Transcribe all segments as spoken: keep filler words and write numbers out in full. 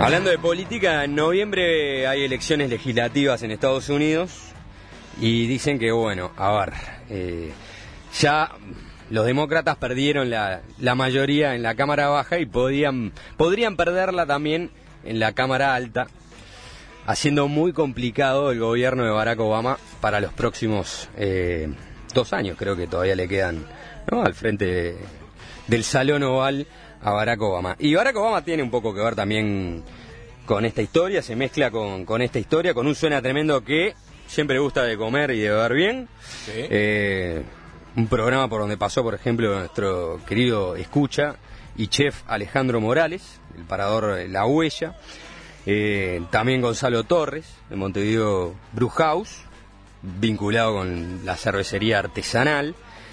Hablando de política, en noviembre hay elecciones legislativas en Estados Unidos y dicen que, bueno, a ver, eh, ya los demócratas perdieron la, la mayoría en la Cámara Baja y podían, podrían perderla también en la Cámara Alta, haciendo muy complicado el gobierno de Barack Obama para los próximos eh, dos años, creo que todavía le quedan, ¿no?, al frente de, del Salón Oval a Barack Obama. Y Barack Obama tiene un poco que ver también con esta historia, se mezcla con, con esta historia, con un Suena Tremendo que siempre gusta de comer y de beber bien. ¿Sí? Eh, un programa por donde pasó, por ejemplo, nuestro querido escucha y chef Alejandro Morales, el parador La Huella. Eh, también Gonzalo Torres, de Montevideo Brewhouse, vinculado con la cervecería artesanal.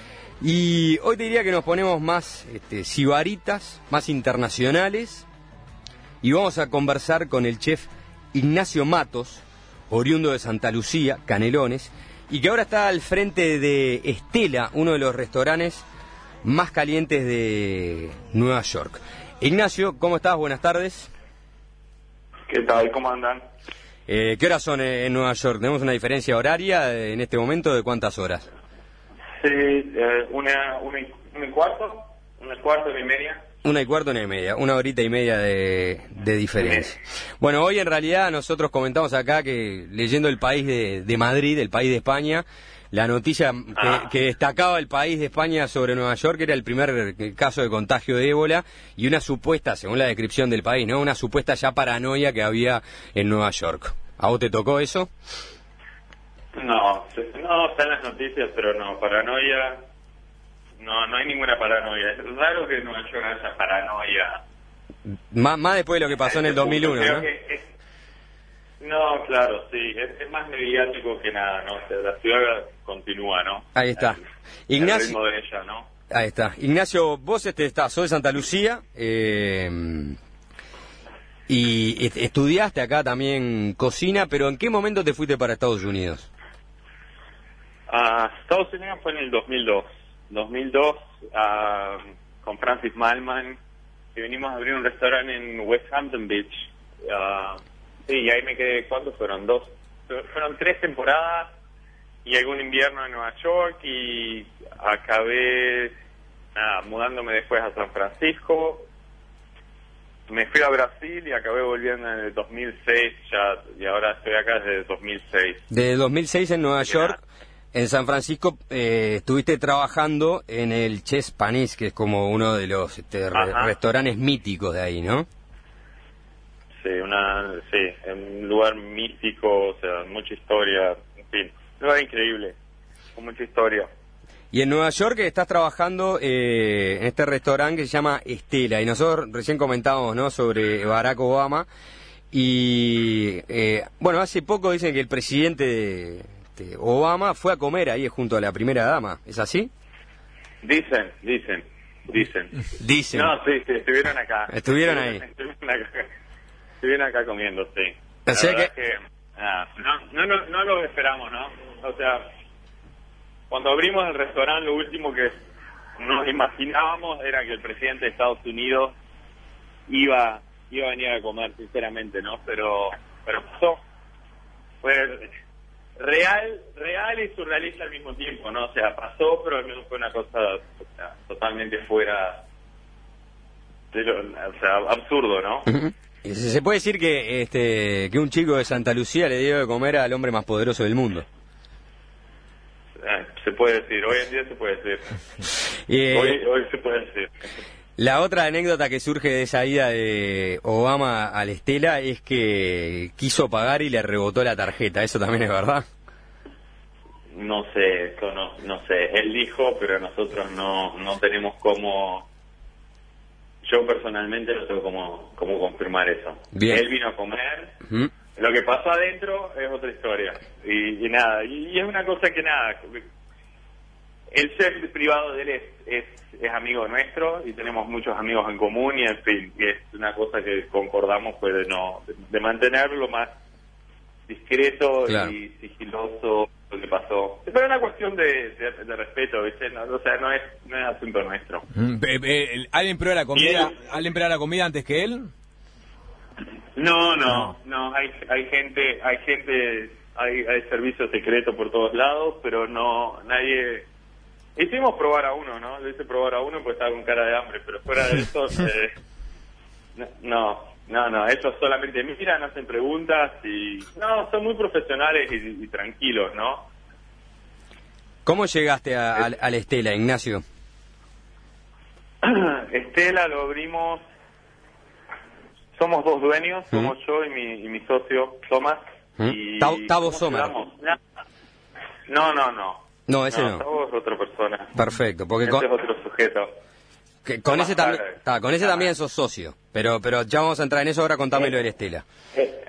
Y hoy te diría que nos ponemos más este, sibaritas, más internacionales, y vamos a conversar con el chef Ignacio Matos, oriundo de Santa Lucía, Canelones, y que ahora está al frente de Estela, uno de los restaurantes más calientes de Nueva York. Ignacio, ¿cómo estás? Buenas tardes. ¿Qué tal? ¿Cómo andan? Eh, ¿Qué horas son en Nueva York? ¿Tenemos una diferencia horaria en este momento de cuántas horas? Sí, eh, una, una, y, una y cuarto, una y cuarto, una y media. Una y cuarto, una y media, una horita y media de, de diferencia. Sí. Bueno, hoy en realidad nosotros comentamos acá que leyendo El País de, de Madrid, El País de España, la noticia que, que destacaba El País de España sobre Nueva York era el primer caso de contagio de ébola y una supuesta, según la descripción del país, ¿no?, una supuesta ya paranoia que había en Nueva York. ¿A vos te tocó eso? No, no, están las noticias, pero no, paranoia, no, no hay ninguna paranoia. Es raro que en Nueva York haya paranoia. Más, más después de lo que pasó en el dos mil uno, Creo ¿no? Que es, no, claro, sí, es, es más mediático que nada, ¿no? O sea, la ciudad continúa, ¿no? Ahí está. El, Ignacio, el ritmo de ella, ¿no? Ahí está. Ignacio, vos este estás, sos de Santa Lucía, eh, y estudiaste acá también cocina, pero ¿en qué momento te fuiste para Estados Unidos? Uh, Estados Unidos fue en el dos mil dos. dos mil dos, uh, con Francis Malman, y venimos a abrir un restaurante en West Hampton Beach. Uh, sí, y ahí me quedé, ¿cuántos fueron? Dos. Fueron tres temporadas y algún invierno en Nueva York, y acabé nada, mudándome después a San Francisco. Me fui a Brasil y acabé volviendo en el dos mil seis, ya, y ahora estoy acá desde el dos mil seis. Desde dos mil seis en Nueva York. En San Francisco eh, estuviste trabajando en el Chess Panis, que es como uno de los este, re restaurantes míticos de ahí, ¿no? Sí, una, sí, un lugar místico, o sea, mucha historia, en fin, un lugar increíble, con mucha historia. Y en Nueva York estás trabajando eh, en este restaurante que se llama Estela, y nosotros recién comentábamos, ¿no?, sobre Barack Obama, y eh, bueno, hace poco dicen que el presidente de Este, Obama fue a comer ahí junto a la primera dama, ¿es así? Dicen, dicen, dicen. Dicen. No, sí, sí, estuvieron acá. Estuvieron ahí. Estuvieron acá, estuvieron acá comiendo, sí. O sea que... que ah, no, no, no, no lo esperamos, ¿no? O sea, cuando abrimos el restaurante, lo último que nos imaginábamos era que el presidente de Estados Unidos iba, iba a venir a comer, sinceramente, ¿no? Pero, pero pasó. Fue real, real y surrealista al mismo tiempo, ¿no? O sea, pasó, pero no fue una cosa, o sea, totalmente fuera de lo, o sea, absurdo, ¿no? Uh-huh. Se puede decir que este que un chico de Santa Lucía le dio de comer al hombre más poderoso del mundo. Eh, se puede decir, hoy en día se puede decir. eh, hoy, hoy se puede decir. La otra anécdota que surge de esa ida de Obama al Estela es que quiso pagar y le rebotó la tarjeta. ¿Eso también es verdad? No sé, eso no, no sé. Él dijo, pero nosotros no, no tenemos cómo... Yo personalmente no tengo cómo, cómo confirmar eso. Bien. Él vino a comer. Uh-huh. Lo que pasó adentro es otra historia. Y, y nada, y, y es una cosa que nada... El chef privado de él es, es, es amigo nuestro y tenemos muchos amigos en común, y en fin, y es una cosa que concordamos pues de no de, de mantenerlo más discreto, claro, y sigiloso lo que pasó. Pero es una cuestión de, de, de respeto, ¿viste? No, o sea, no es no es asunto nuestro. Mm, ¿Alguien prueba la comida, ¿alguien prueba la comida antes que él? No, no, no, hay, hay gente, hay gente, hay, hay servicio secreto por todos lados, pero no, nadie... Hicimos probar a uno, ¿no? Le hice probar a uno porque estaba con cara de hambre, pero fuera de eso, eh, no, no, no, ellos solamente miran, hacen preguntas y... No, son muy profesionales y, y tranquilos, ¿no? ¿Cómo llegaste a, a, a la Estela, Ignacio? Estela lo abrimos... Somos dos dueños, somos ¿Mm? yo y mi, y mi socio, Tomás. ¿Mm? Y Tavo Sommer. No, no, no. No, ese no. no. Tavo es otra persona. Perfecto, porque ese con... es otro sujeto. Que con ese también, ta, con ese ah. también sos socio, pero pero ya vamos a entrar en eso, ahora contámelo eh, de Estela. Eh,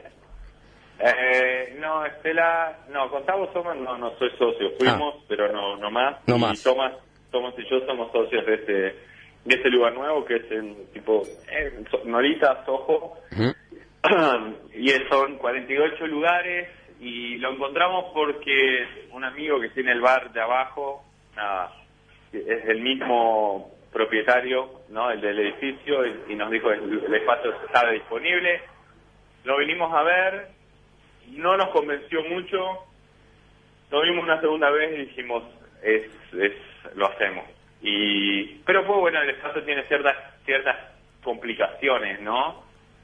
eh, no, Estela, no, con Tavo Sommer no, no soy socio, fuimos, ah. pero no, no más. No y más. Tomás, Tomás y yo somos socios de este... de este lugar nuevo que es en tipo eh, Norita, Soho. Uh-huh. Y son cuarenta y ocho lugares y lo encontramos porque un amigo que tiene el bar de abajo, nada, es el mismo propietario, ¿no? El del edificio, y, y nos dijo que el, el espacio estaba disponible. Lo vinimos a ver, no nos convenció mucho, lo vimos una segunda vez y dijimos, es, es lo hacemos. Y pero pues bueno, el espacio tiene ciertas ciertas complicaciones, ¿no?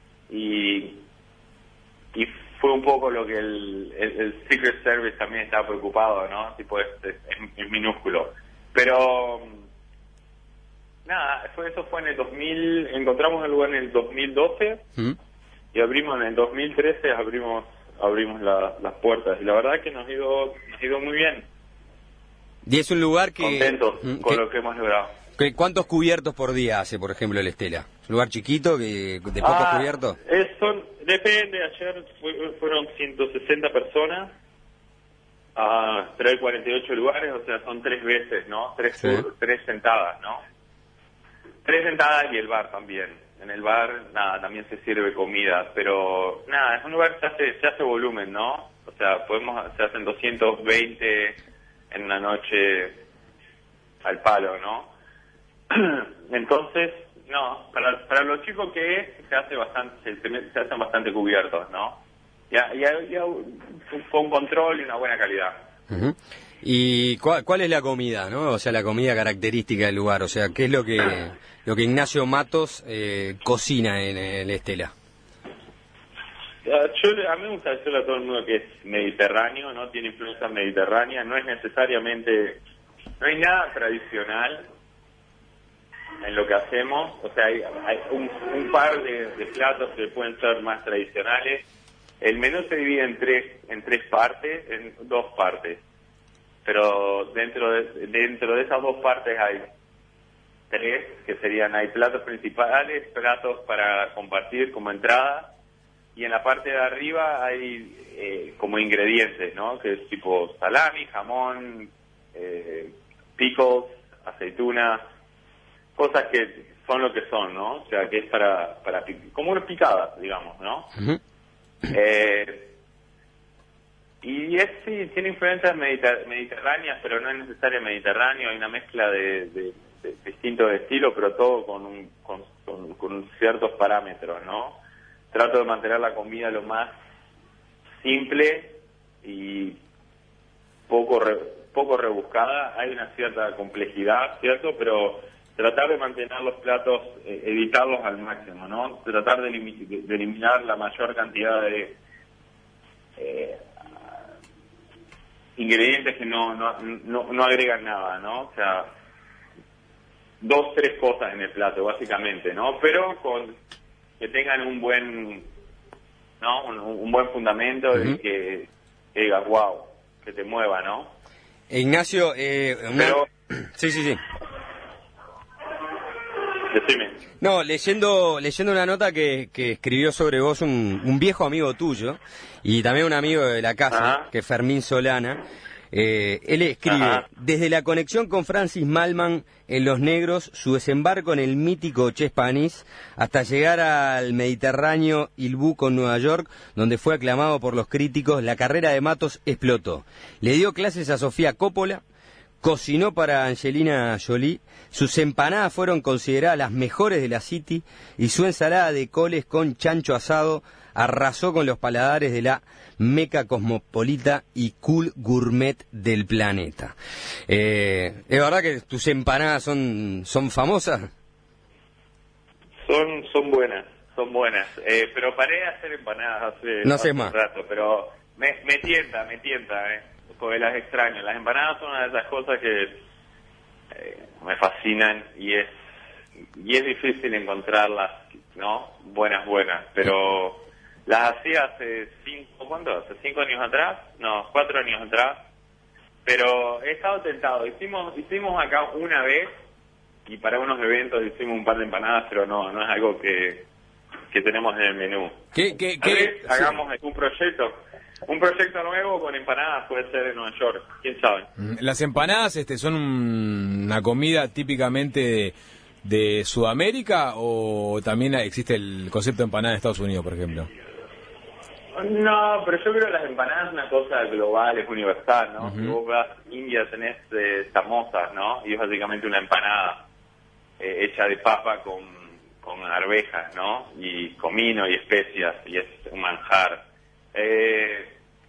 Y y fue un poco lo que el, el, el Secret Service también estaba preocupado, ¿no? Tipo, es, es, es minúsculo. Pero nada, fue eso fue en el dos mil, encontramos el lugar en el dos mil doce ¿Mm? Y abrimos en el dos mil trece, abrimos abrimos la, las puertas y la verdad es que nos ha ido nos ha ido muy bien. Y es un lugar que... Contentos con lo que hemos logrado. Que, ¿Cuántos cubiertos por día hace, por ejemplo, el Estela? ¿Un lugar chiquito, que de pocos ah, cubiertos? Es, son, depende, ayer fue, fueron ciento sesenta personas, uh, pero hay cuarenta y ocho lugares, o sea, son tres veces, ¿no? Tres, sí. tres sentadas, ¿no? Tres sentadas y el bar también. En el bar, nada, también se sirve comida, pero nada, es un lugar que se hace, se hace volumen, ¿no? O sea, podemos, se hacen doscientos veinte... en una noche al palo, ¿no? Entonces, no, para para lo chico que es, se hace bastante, se, se hacen bastante cubiertos, ¿no? Ya, ya, ya con control y una buena calidad. Uh-huh. ¿Y cuál, cuál es la comida, no? O sea, la comida característica del lugar, o sea, ¿qué es lo que lo que Ignacio Matos eh, cocina en el Estela? Yo, a mí me gusta decirle a todo el mundo que es mediterráneo, ¿no? Tiene influencia mediterránea, no es necesariamente, no hay nada tradicional en lo que hacemos, o sea, hay, hay un, un par de, de platos que pueden ser más tradicionales. El menú se divide en tres, en tres partes, en dos partes, pero dentro de, dentro de esas dos partes hay tres, que serían, hay platos principales, platos para compartir como entrada, y en la parte de arriba hay eh, como ingredientes, ¿no? Que es tipo salami, jamón, eh, pickles, aceituna, cosas que son lo que son, ¿no? O sea, que es para, para como una picada, digamos, ¿no? Uh-huh. Eh, y es, sí, tiene influencias mediter- mediterráneas, pero no es necesario mediterráneo, hay una mezcla de, de, de distintos estilos, pero todo con, un, con, con, con ciertos parámetros, ¿no? Trato de mantener la comida lo más simple y poco re, poco rebuscada. Hay una cierta complejidad, ¿cierto? Pero tratar de mantener los platos, eh, evitarlos al máximo, ¿no? Tratar de, elim- de eliminar la mayor cantidad de eh, ingredientes que no, no, no, no agregan nada, ¿no? O sea, dos, tres cosas en el plato, básicamente, ¿no? Pero con... que tengan un buen, ¿no? Un, un buen fundamento uh-huh. y que, que digas, wow, que te mueva, ¿no? Ignacio, eh, una... Pero... sí, sí, sí. Decime. No, leyendo leyendo una nota que, que escribió sobre vos un, un viejo amigo tuyo y también un amigo de la casa, Ajá. que es Fermín Solana. Eh, él escribe, Ajá. desde la conexión con Francis Mallmann en Los Negros, su desembarco en el mítico Chespanis, hasta llegar al Mediterráneo Il Buco en Nueva York, donde fue aclamado por los críticos, la carrera de Matos explotó. Le dio clases a Sofía Coppola, cocinó para Angelina Jolie, sus empanadas fueron consideradas las mejores de la City y su ensalada de coles con chancho asado arrasó con los paladares de la meca cosmopolita y cool gourmet del planeta. Eh, ¿Es verdad que tus empanadas son, son famosas? Son, son buenas, son buenas. Eh, pero paré de hacer empanadas hace, no hace sé más. un rato, pero me, me tienta, me tienta, eh, porque las extraño. Las empanadas son una de esas cosas que eh, me fascinan y es y es difícil encontrarlas, ¿no? Buenas, buenas, pero las hacía hace cinco, ¿cuánto? Hace cinco años atrás, no, cuatro años atrás, pero he estado tentado. Hicimos, hicimos acá una vez y para unos eventos hicimos un par de empanadas, pero no, no es algo que, que tenemos en el menú. ¿Qué, qué, Tal qué? vez hagamos un proyecto, un proyecto nuevo con empanadas, puede ser en Nueva York, quién sabe. Las empanadas este, son una comida típicamente de, de Sudamérica, o también existe el concepto de empanada en Estados Unidos, por ejemplo. No, pero yo creo que las empanadas es una cosa global, es universal, ¿no? Uh-huh. Si vos vas a India tenés eh, samosas, ¿no? Y es básicamente una empanada eh, hecha de papa con, con arvejas, ¿no? Y comino y especias, y es un manjar. Eh,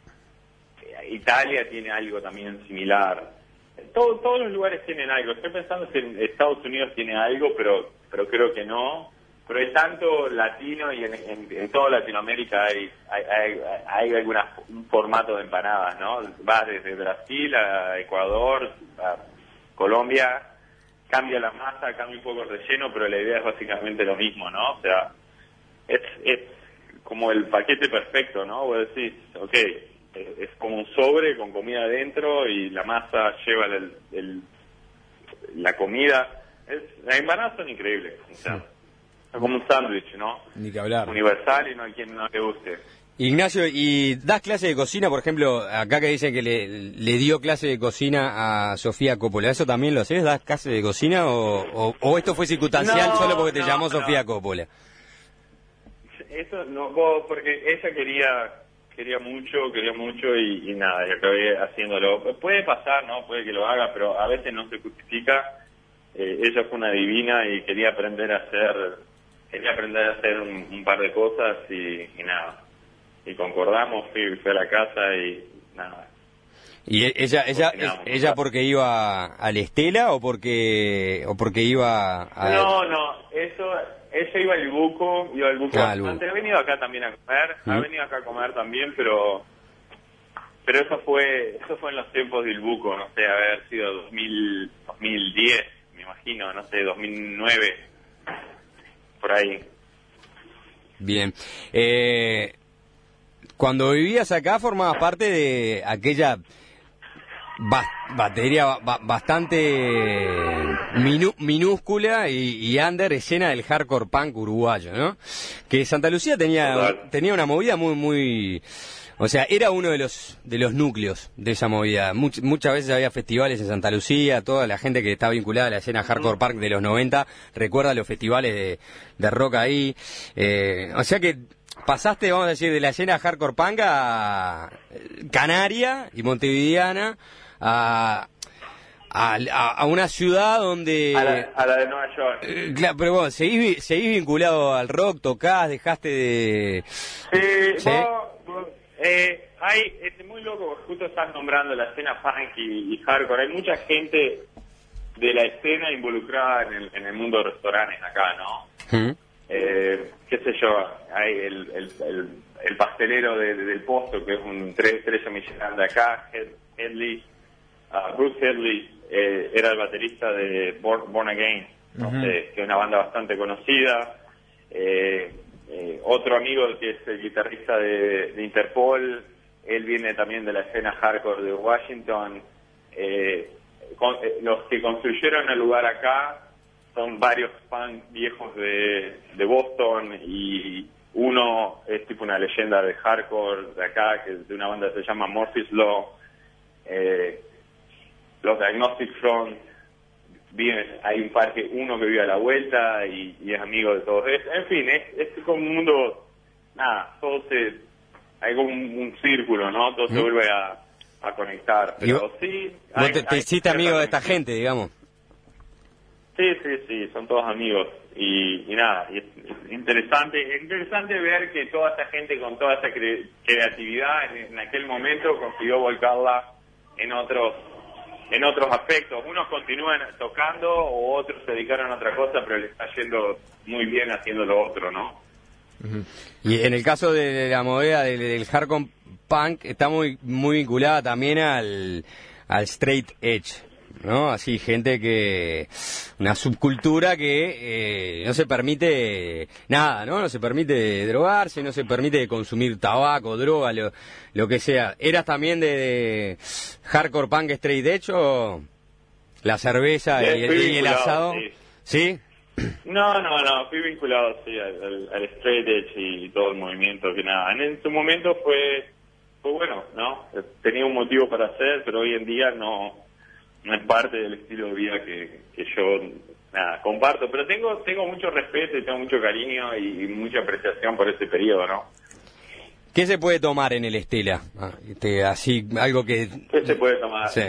Italia tiene algo también similar. Todo, todos los lugares tienen algo. Estoy pensando si en Estados Unidos tiene algo, pero pero creo que no. Pero hay tanto latino y en, en, en toda Latinoamérica hay hay, hay, hay alguna, un formato de empanadas, ¿no? Vas desde Brasil a Ecuador, a Colombia, cambia la masa, cambia un poco el relleno, pero la idea es básicamente lo mismo, ¿no? O sea, es, es como el paquete perfecto, ¿no? Vos decís, ok, es como un sobre con comida adentro y la masa lleva el, el, la comida. Es, las empanadas son increíbles, o sea, sí. Es como un sándwich, ¿no? Ni que hablar. Universal y no hay quien no le guste. Ignacio, ¿y das clase de cocina? Por ejemplo, acá que dicen que le, le dio clase de cocina a Sofía Coppola, ¿eso también lo haces? ¿Das clase de cocina o, o, o esto fue circunstancial no, solo porque te no, llamó no. Sofía Coppola? Eso no, vos, porque ella quería quería mucho, quería mucho y, y nada, y acabé haciéndolo. Puede pasar, ¿no? Puede que lo haga, pero a veces no se justifica. Eh, ella fue una divina y quería aprender a hacer, quería aprender a hacer un, un par de cosas y, y nada. Y concordamos, fui, fui a la casa y nada. ¿Y ella ella ella porque iba a la Estela o porque o porque iba a...? No, no, eso, ella iba al Buco, iba al Buco. Ah, Antes ha venido acá también a comer, ¿Mm? ha venido acá a comer también, pero pero eso fue eso fue en los tiempos del Buco, no sé, haber sido dos mil, dos mil diez, me imagino, no sé, dos mil nueve, por ahí. Bien. Eh, cuando vivías acá formabas parte de aquella ba batería ba bastante minu minúscula y, y under escena del hardcore punk uruguayo, ¿no? Que Santa Lucía tenía Total. tenía una movida muy muy, o sea, era uno de los de los núcleos de esa movida. Much, muchas veces había festivales en Santa Lucía, toda la gente que está vinculada a la escena hardcore punk de los noventa recuerda los festivales de, de rock ahí. Eh, o sea que pasaste, vamos a decir, de la escena hardcore punk a Canaria y montevideana a, a, a una ciudad donde... A la, a la de Nueva York. Eh, claro, pero bueno, seguís, seguís vinculado al rock, tocás, dejaste de... Sí, ¿Sí? Vos, vos, eh, hay, es muy loco, justo estás nombrando la escena punk y, y hardcore. Hay mucha gente de la escena involucrada en el, en el mundo de restaurantes acá, ¿no? ¿Mm? Eh, qué sé yo, hay el, el, el, el pastelero de, de, del Pozo, que es un tres estrellas Michelin de acá, Head, Headley, uh, Bruce Headley, eh, era el baterista de Born, Born Again, no uh-huh. sé, que es una banda bastante conocida. Eh, eh, otro amigo que es el guitarrista de, de Interpol, él viene también de la escena hardcore de Washington. Eh, con, eh, los que construyeron el lugar acá son varios fans viejos de, de Boston y uno es tipo una leyenda de hardcore de acá, que es de una banda que se llama Murphy's Law. Eh, los de Agnostic Front, viven, hay un par que uno que vive a la vuelta y, y es amigo de todos. Es, en fin, es, es como un mundo, nada, todo se, hay como un, un círculo, ¿no? Todo ¿Mm? se vuelve a, a conectar. Pero vos, sí... Vos hay, te, te hay hiciste amigo de esta gente, digamos. Sí, Sí, sí, sí, son todos amigos. Y, y nada, y es, es interesante es interesante ver que toda esa gente con toda esa cre creatividad en, en aquel momento consiguió volcarla en otros en otros aspectos. Unos continúan tocando o otros se dedicaron a otra cosa, pero les está yendo muy bien haciendo lo otro, ¿no? Uh-huh. Y en el caso de la movida del, del hardcore punk, está muy muy vinculada también al, al straight edge, ¿no? Así, gente que... una subcultura que eh, no se permite nada, ¿no? No se permite drogarse, no se permite consumir tabaco, droga, lo, lo que sea. ¿Eras también de, de hardcore punk straight edge o la cerveza Sí, y, el, y el asado? Sí. ¿Sí? No, no, no, fui vinculado, sí, al, al, al straight edge y todo el movimiento, que nada. En, en su momento fue, fue bueno, ¿no? Tenía un motivo para hacer, pero hoy en día no... no es parte del estilo de vida que, que yo nada, comparto, pero tengo tengo mucho respeto y tengo mucho cariño y, y mucha apreciación por ese periodo, ¿no? ¿Qué se puede tomar en el Estela? Ah, este, así, algo que... ¿Qué se puede tomar? Sí.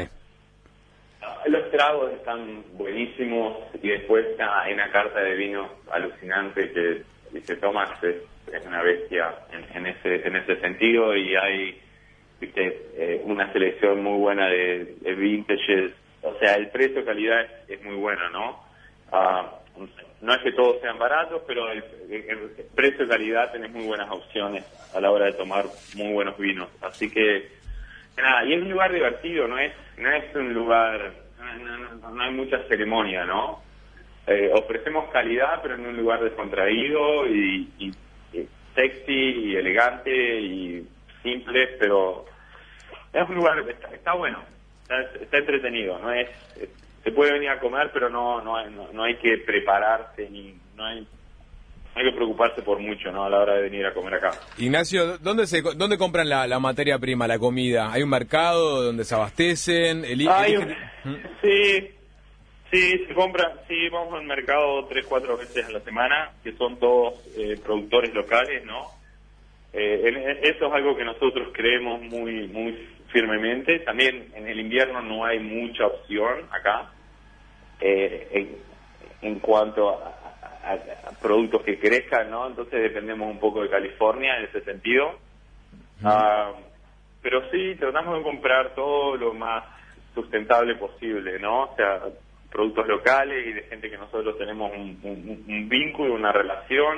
Los tragos están buenísimos y después nada, hay una carta de vino alucinante que si se toma es, es una bestia en, en ese en ese sentido, y hay viste, eh, una selección muy buena de, de vintages. O sea, el precio-calidad es, es muy bueno, ¿no? Uh, no es que todos sean baratos, pero el, el, el precio-calidad tenés muy buenas opciones a la hora de tomar muy buenos vinos. Así que, nada, y es un lugar divertido, no es no es un lugar, no, no, no hay mucha ceremonia, ¿no? Eh, ofrecemos calidad, pero en un lugar descontraído y, y, y sexy y elegante y simple, pero es un lugar, está, está bueno. Está, está entretenido, no es, es se puede venir a comer, pero no no hay, no, no hay que prepararse ni no hay no hay que preocuparse por mucho, ¿no? A la hora de venir a comer acá. Ignacio, ¿dónde se dónde compran la, la materia prima, la comida? ¿Hay un mercado donde se abastecen? El, hay el... un, sí, sí, se compra, sí, vamos al mercado tres, cuatro veces a la semana, que son todos eh, productores locales, ¿no? Eh, en, eso es algo que nosotros creemos muy muy firmemente. También en el invierno no hay mucha opción acá eh, en, en cuanto a, a, a productos que crezcan, ¿no? Entonces dependemos un poco de California en ese sentido. Uh, uh, pero sí, tratamos de comprar todo lo más sustentable posible, ¿no? O sea, productos locales y de gente que nosotros tenemos un, un, un vínculo, una relación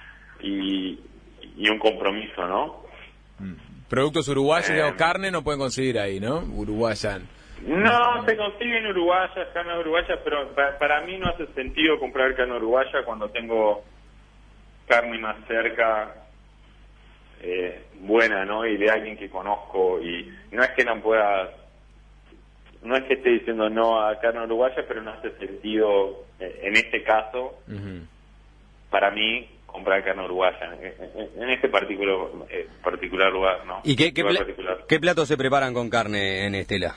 y, y un compromiso, ¿no? Productos uruguayos, eh, o carne no pueden conseguir ahí, ¿no? Uruguayan. No, se consiguen uruguayas, carne uruguaya, pero para, para mí no hace sentido comprar carne uruguaya cuando tengo carne más cerca, eh, buena, ¿no? Y de alguien que conozco. Y no es que no pueda, no es que esté diciendo no a carne uruguaya, pero no hace sentido, eh, en este caso, uh-huh. para mí, comprar carne uruguaya en, en este particular eh, particular lugar, ¿no? ¿Y qué, qué, pla qué platos se preparan con carne en Estela?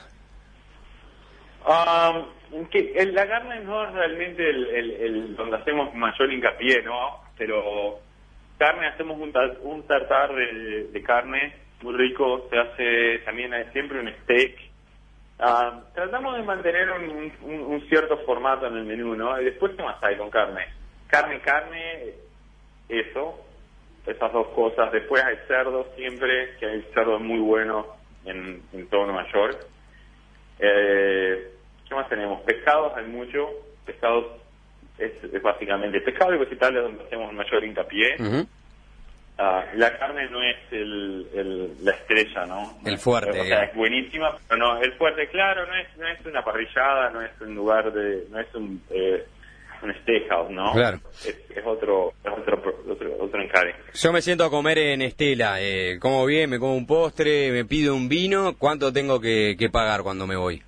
Um, que el, la carne no es realmente el, el, el donde hacemos mayor hincapié, ¿no? Pero carne, hacemos un, tar un tartar de, de carne muy rico, se hace también hay siempre un steak. Uh, tratamos de mantener un, un, un cierto formato en el menú, ¿no? Y después, ¿qué más hay con carne? Carne, carne, eso, esas dos cosas. Después hay cerdo siempre, que hay cerdo muy bueno en, en todo Nueva York. Eh, ¿Qué más tenemos? Pescados hay mucho. Pescados es, es básicamente pescado y vegetales donde hacemos mayor hincapié. Uh-huh. Uh, la carne no es el, el, la estrella, ¿no? El fuerte. O sea, es buenísima, pero no, el fuerte, claro, no es no es una parrillada, no es un lugar de, no es un eh, un steakhouse, ¿no? Claro. Es, es otro, es otro, otro, otro encare. Yo me siento a comer en Estela, eh, como bien, me como un postre, me pido un vino, ¿cuánto tengo que, que pagar cuando me voy?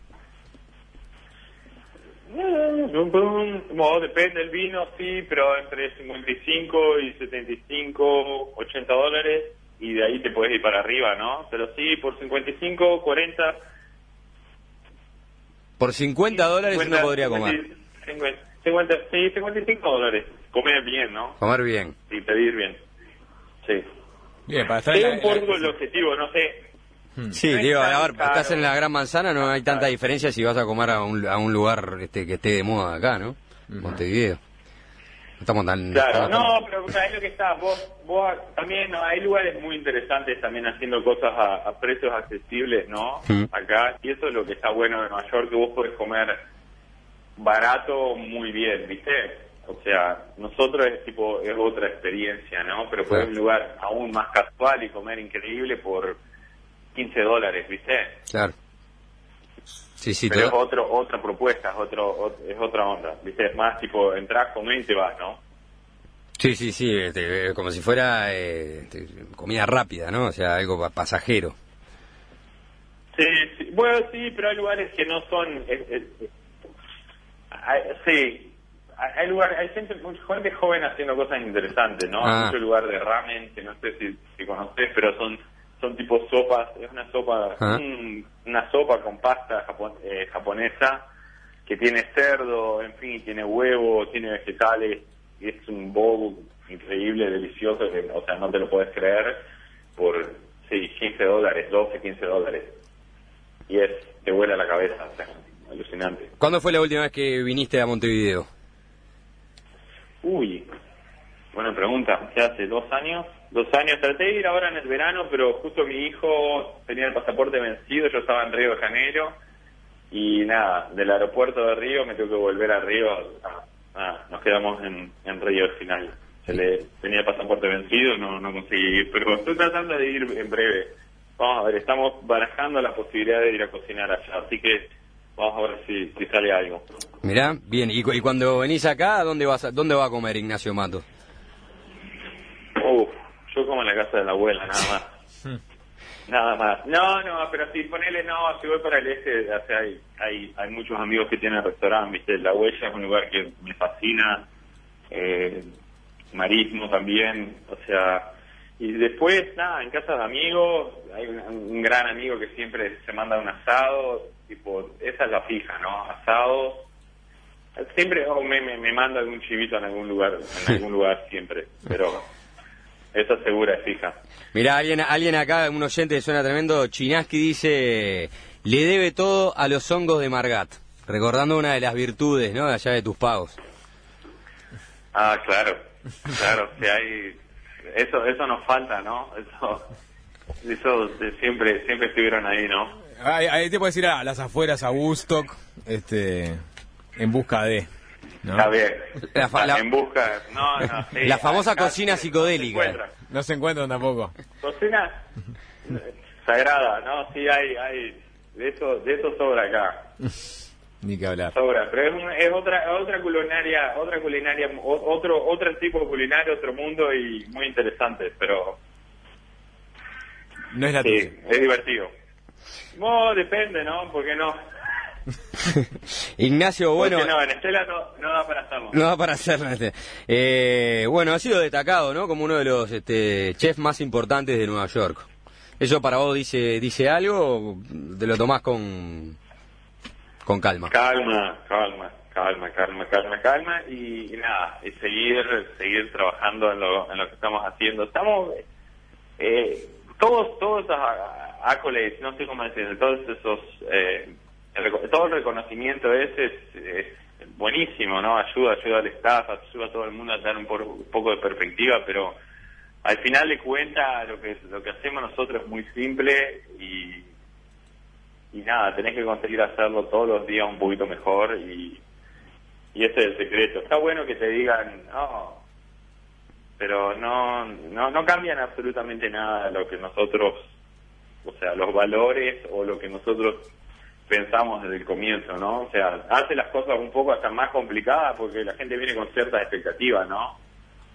Bueno, depende del vino, sí, pero entre cincuenta y cinco y setenta y cinco, ochenta dólares, y de ahí te puedes ir para arriba, ¿no? Pero sí, por cincuenta y cinco, cuarenta. Por cincuenta dólares uno podría comer. cincuenta, cincuenta, sí, cincuenta y cinco dólares. Comer bien, ¿no? Comer bien. Sí, pedir bien. Sí. Bien, para estar es en un la, poco la... el objetivo, no sé. Sí, no digo, a ver, estás en la Gran Manzana, no hay tanta diferencia si vas a comer a un, a un lugar este, que esté de moda acá, ¿no? Montevideo. No estamos tan... Claro, estamos no, tan... pero ahí lo que está, vos, vos también, ¿no? Hay lugares muy interesantes también haciendo cosas a, a precios accesibles, ¿no? Mm. Acá, y eso es lo que está bueno de Nueva York, que vos podés comer barato muy bien, ¿viste? O sea, nosotros es tipo, es otra experiencia, ¿no? Pero podés ir a un lugar aún más casual y comer increíble por quince dólares, ¿viste? Claro. Sí, sí, Pero todo... es otro, otra propuesta, es, otro, es otra onda, ¿viste? Es más tipo, entrás, comés y te vas, ¿no? Sí, sí, sí, este, como si fuera eh, este, comida rápida, ¿no? O sea, algo pa- pasajero. Sí, sí, bueno, sí, pero hay lugares que no son... Es, es, es, hay, sí, hay, hay lugares, hay gente, mucha gente joven haciendo cosas interesantes, ¿no? Ah. Hay mucho lugar de ramen, que no sé si, si conoces, pero son son tipo sopas, es una sopa, Ah. un, una sopa con pasta japon, eh, japonesa, que tiene cerdo, en fin, tiene huevo, tiene vegetales, y es un bowl increíble, delicioso, que, o sea, no te lo puedes creer, por, sí, quince dólares, doce, quince dólares. Y es, te vuela la cabeza, o sea, alucinante. ¿Cuándo fue la última vez que viniste a Montevideo? Uy, buena pregunta, ¿qué hace? ¿Dos años? Dos años, traté de ir ahora en el verano, pero justo mi hijo tenía el pasaporte vencido, yo estaba en Río de Janeiro, y nada, del aeropuerto de Río me tengo que volver a Río, ah, ah, nos quedamos en, en Río al final. Se le tenía el pasaporte vencido, no, no conseguí ir, pero estoy tratando de ir en breve. Vamos a ver, estamos barajando la posibilidad de ir a cocinar allá, así que vamos a ver si, si sale algo. Mirá, bien, y, cu- y cuando venís acá, ¿dónde vas a, dónde va a comer Ignacio Mato? Uf, yo como en la casa de la abuela, nada más. Nada más. No, no, pero si ponele, no, si voy para el este, o sea, hay, hay, hay muchos amigos que tienen restaurante, ¿viste? La Huella es un lugar que me fascina, eh, Marismo también, o sea, y después, nada, en casa de amigos, hay un, un gran amigo que siempre se manda un asado, tipo, esa es la fija, ¿no? Asado, siempre oh, me, me, me manda algún chivito en algún lugar, en algún lugar siempre, pero esa segura es fija. Mirá, alguien, alguien acá, un oyente que suena tremendo, Chinaski dice, le debe todo a los hongos de Margat, recordando una de las virtudes, ¿no?, de allá de tus pagos. Ah, claro, claro, que hay, eso, eso nos falta, ¿no? Eso, eso de siempre, siempre estuvieron ahí, ¿no? Ahí, ahí te puedes ir a las afueras, a Woodstock, este, en busca de... ¿no? Está bien. La fa- la- en busca, no, no, sí, La famosa acá cocina sí, psicodélica. no se encuentra. No se encuentran tampoco. Cocina sagrada, ¿no? Sí, hay, hay, de eso, de eso sobra acá. Ni que hablar. Sobra, pero es, un- es otra otra culinaria, otra culinaria, o- otro otro tipo de culinario, otro mundo y muy interesante, pero No es la sí, tuya. es divertido. No, depende, ¿no? Porque no. Ignacio, bueno... Porque no, en Estela no, no da para hacerlo. No va para hacerlo. Este. Eh, bueno, ha sido destacado, ¿no?, como uno de los este, chefs más importantes de Nueva York. ¿Eso para vos dice dice algo o te lo tomás con, con calma? Calma, calma, calma, calma, calma, calma y, y nada, y seguir seguir trabajando en lo, en lo que estamos haciendo. Estamos, eh, todos todos esos accolades, no sé cómo decirlo, todos esos, eh, el, reco- todo el reconocimiento ese es, es buenísimo, ¿no? Ayuda, ayuda al staff, ayuda a todo el mundo a dar un, por, un poco de perspectiva, pero al final de cuentas lo que lo que hacemos nosotros es muy simple y y nada, tenés que conseguir hacerlo todos los días un poquito mejor y y ese es el secreto. Está bueno que te digan, no, pero no no no cambian absolutamente nada lo que nosotros, o sea, los valores o lo que nosotros pensamos desde el comienzo, ¿no? O sea, hace las cosas un poco hasta más complicadas porque la gente viene con ciertas expectativas, ¿no?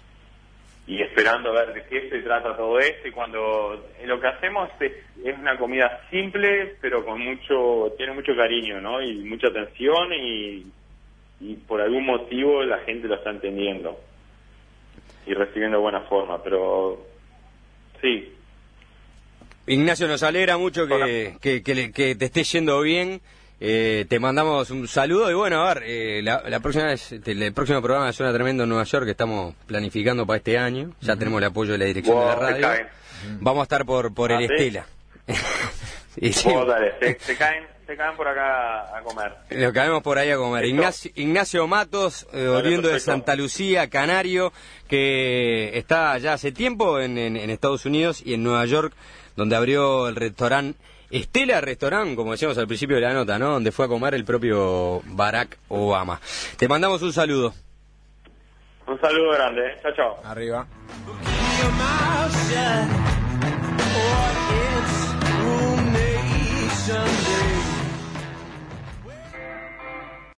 Y esperando a ver de qué se trata todo esto, y cuando lo que hacemos es, es una comida simple, pero con mucho, tiene mucho cariño, ¿no? Y mucha atención, y, y por algún motivo la gente lo está entendiendo y recibiendo de buena forma, pero sí. Ignacio, nos alegra mucho que, que, que, le- que te esté yendo bien. Eh, te mandamos un saludo y bueno, a ver, eh, la, la próxima vez, este, el próximo programa de Suena Tremendo en Nueva York que estamos planificando para este año, ya uh-huh. tenemos el apoyo de la dirección Wow, de la radio. Vamos a estar por por ¿Ah, el sí? Estela. Y sí. Vos, dale, se, se caen, se caen por acá a comer. Lo caemos por ahí a comer. Ignacio, Ignacio Matos, eh, oriundo de Santa Lucía, canario, que está ya hace tiempo en, en, en Estados Unidos y en Nueva York, donde abrió el restaurante Estela Restaurant, como decíamos al principio de la nota, ¿no? Donde fue a comer el propio Barack Obama. Te mandamos un saludo. Un saludo grande, ¿eh? Chao, chao. Arriba.